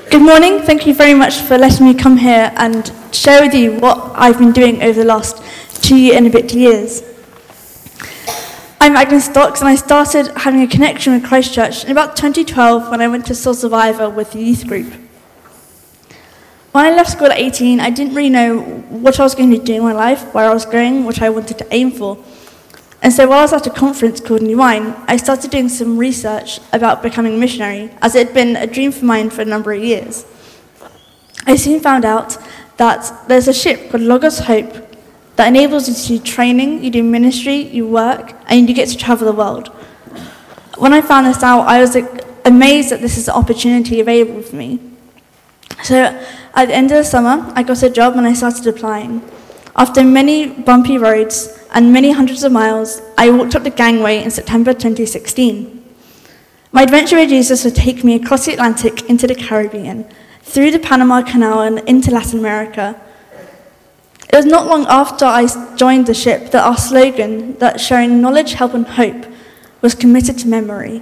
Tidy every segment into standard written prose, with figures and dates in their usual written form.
Good morning. Thank you very much for letting me come here and share with you what I've been doing over the last 2 and a bit years. I'm Agnes Stocks, and I started having a connection with Christchurch in about 2012 when I went to Soul Survivor with the youth group. When I left school at 18, I didn't really know what I was going to do in my life, where I was going, what I wanted to aim for. And so while I was at a conference called New Wine, I started doing some research about becoming a missionary, as it had been a dream of mine for a number of years. I soon found out that there's a ship called Logos Hope that enables you to do training, you do ministry, you work, and you get to travel the world. When I found this out, I was amazed that this is an opportunity available for me. So at the end of the summer, I got a job and I started applying. After many bumpy roads and many hundreds of miles, I walked up the gangway in September 2016. My adventure with Jesus would take me across the Atlantic into the Caribbean, through the Panama Canal and into Latin America. It was not long after I joined the ship that our slogan, that sharing knowledge, help and hope, was committed to memory.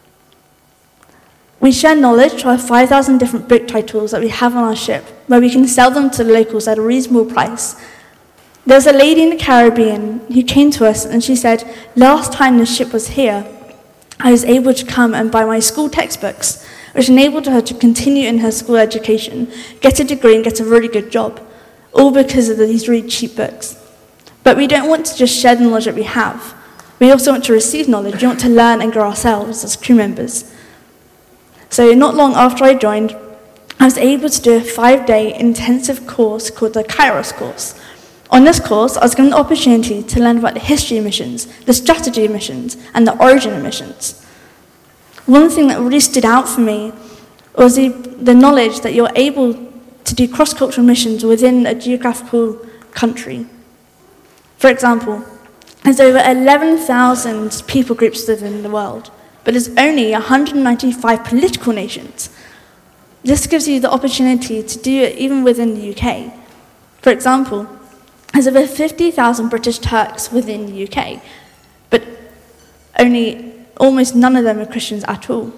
We share knowledge to our 5,000 different book titles that we have on our ship, where we can sell them to the locals at a reasonable price. There's a lady in the Caribbean who came to us and she said, last time the ship was here, I was able to come and buy my school textbooks, which enabled her to continue in her school education, get a degree and get a really good job, all because of these really cheap books. But we don't want to just share the knowledge that we have. We also want to receive knowledge. We want to learn and grow ourselves as crew members. So not long after I joined, I was able to do a 5-day intensive course called the Kairos course. On this course, I was given the opportunity to learn about the history of missions, the strategy of missions, and the origin of missions. One thing that really stood out for me was the knowledge that you're able to do cross-cultural missions within a geographical country. For example, there's over 11,000 people groups within the world, but there's only 195 political nations. This gives you the opportunity to do it even within the UK. For example, there's over 50,000 British Turks within the UK, but almost none of them are Christians at all.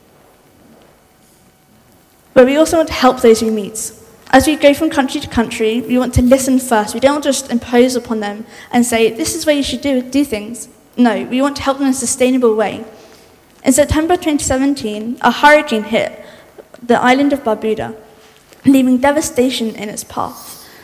But we also want to help those we meet. As we go from country to country, we want to listen first. We don't just impose upon them and say, this is where you should do things. No, we want to help them in a sustainable way. In September 2017, a hurricane hit the island of Barbuda, leaving devastation in its path.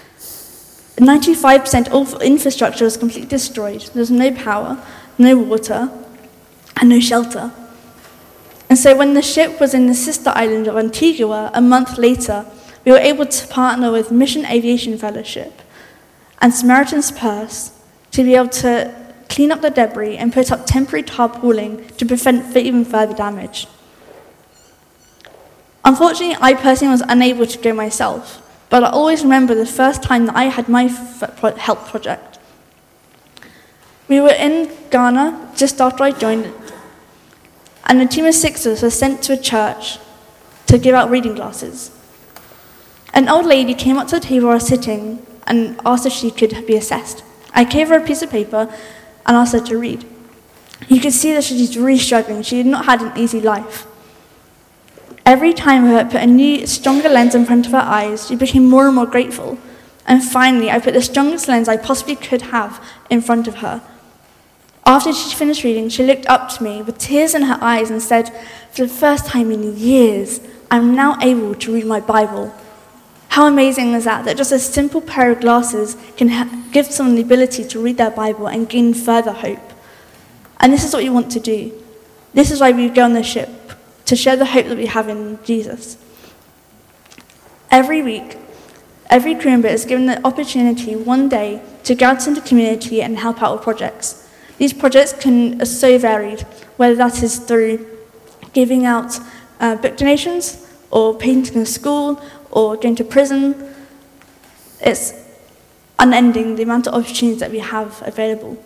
95% of infrastructure was completely destroyed. There was no power, no water, and no shelter. And so when the ship was in the sister island of Antigua, a month later, we were able to partner with Mission Aviation Fellowship and Samaritan's Purse to be able to clean up the debris and put up temporary tarpaulin to prevent even further damage. Unfortunately, I personally was unable to go myself, but I always remember the first time that I had my help project. We were in Ghana just after I joined, and a team of 6 of us were sent to a church to give out reading glasses. An old lady came up to the table I was sitting and asked if she could be assessed. I gave her a piece of paper and asked her to read. You could see that she's really struggling. She had not had an easy life. Every time I put a new, stronger lens in front of her eyes, she became more and more grateful. And finally, I put the strongest lens I possibly could have in front of her. After she finished reading, she looked up to me with tears in her eyes and said, for the first time in years, I'm now able to read my Bible. How amazing is that? That just a simple pair of glasses can give someone the ability to read their Bible and gain further hope. And this is what we want to do. This is why we go on the ship, to share the hope that we have in Jesus. Every week, every crew member is given the opportunity one day to go out into the community and help out with projects. These projects are so varied, whether that is through giving out book donations, or painting a school, or going to prison. It's unending, the amount of opportunities that we have available.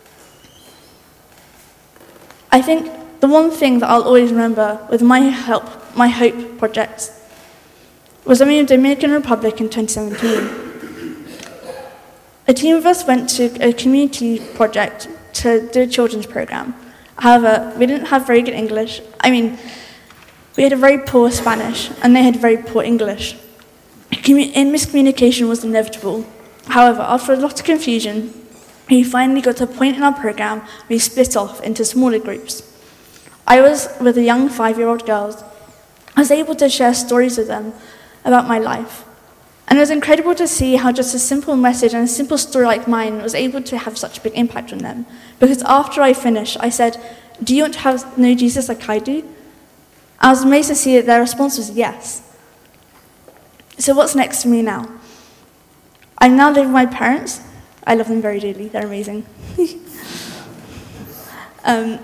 I think the one thing that I'll always remember with my Hope project was when we were in the Dominican Republic in 2017. A team of us went to a community project to do a children's program. However, we didn't have very good English. We had a very poor Spanish, and they had very poor English. Miscommunication was inevitable. However, after a lot of confusion, we finally got to a point in our program where we split off into smaller groups. I was with the young 5-year-old girls. I was able to share stories with them about my life. And it was incredible to see how just a simple message and a simple story like mine was able to have such a big impact on them. Because after I finished, I said, "Do you want to know Jesus like I do?" I was amazed to see that their response was yes. So what's next for me now? I now live with my parents. I love them very dearly. They're amazing. And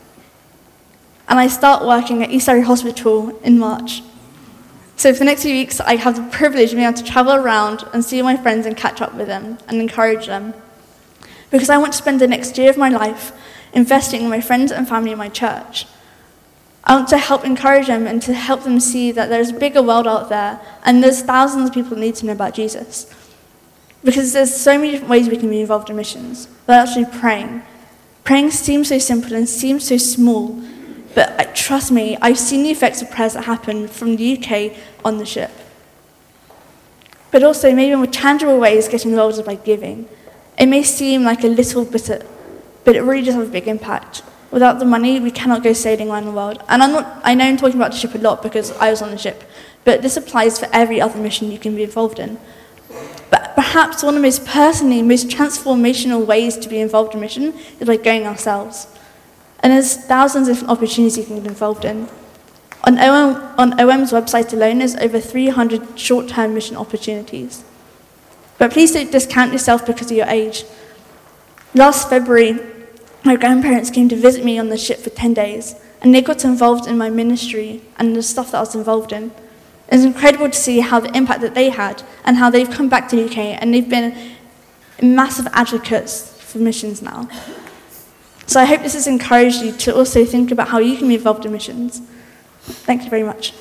I start working at East Surrey Hospital in March. So for the next few weeks, I have the privilege of being able to travel around and see my friends and catch up with them and encourage them. Because I want to spend the next year of my life investing in my friends and family in my church. I want to help encourage them and to help them see that there's a bigger world out there and there's thousands of people that need to know about Jesus. Because there's so many different ways we can be involved in missions. But actually praying. Praying seems so simple and seems so small. But trust me, I've seen the effects of prayers that happen from the UK on the ship. But also, maybe in more tangible ways, getting involved is by giving. It may seem like a little bit, but it really does have a big impact. Without the money, we cannot go sailing around the world. And I know I'm talking about the ship a lot because I was on the ship, but this applies for every other mission you can be involved in. But perhaps one of the most transformational ways to be involved in mission is by going ourselves. And there's thousands of opportunities you can get involved in. On OM's website alone, there's over 300 short-term mission opportunities. But please don't discount yourself because of your age. Last February, my grandparents came to visit me on the ship for 10 days, and they got involved in my ministry and the stuff that I was involved in. It's incredible to see how the impact that they had and how they've come back to the UK, and they've been massive advocates for missions now. So I hope this has encouraged you to also think about how you can be involved in missions. Thank you very much.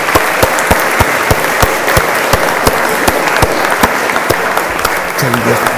Tell you